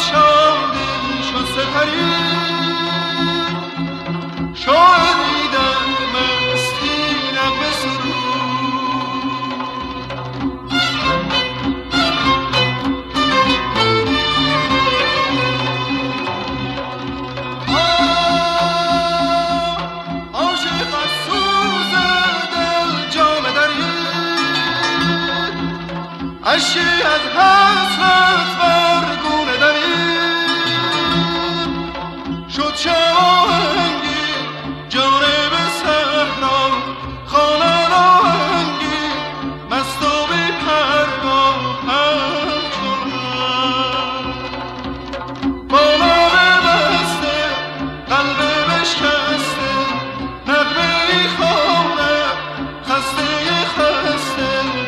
شادی شد سپری شاعری در مستی نغمه سرود عاشق از سوز دل جامه درید اشکی از حسرت بر گونه دوید شد شباهنگی جانب صحرا خانه راهنگی مست و بی پروا همچنان با لب بسته قلب بشکسته نغمه ای خوانم خسته خسته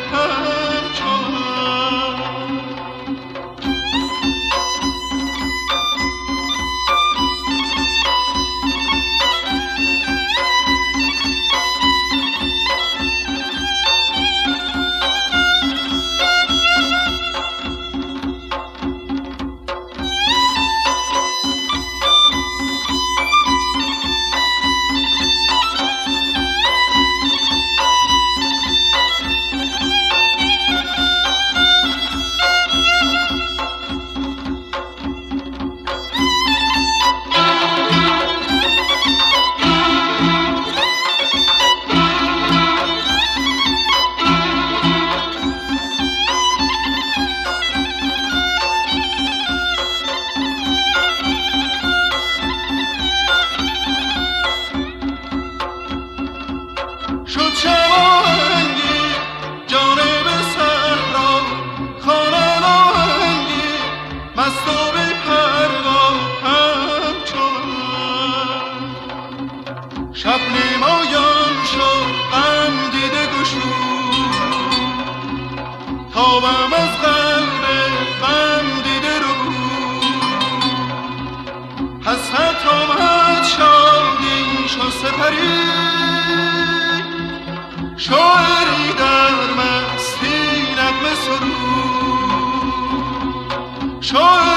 شد شباهنگی جانب صحرا خانه راهنگی مست و بی پروا همچنان شب نمایان شد غم دیده گشود تابم از قلب غم دیده رو حسرت آمد شادی شد سپری شاعری در مستی نغمه سرود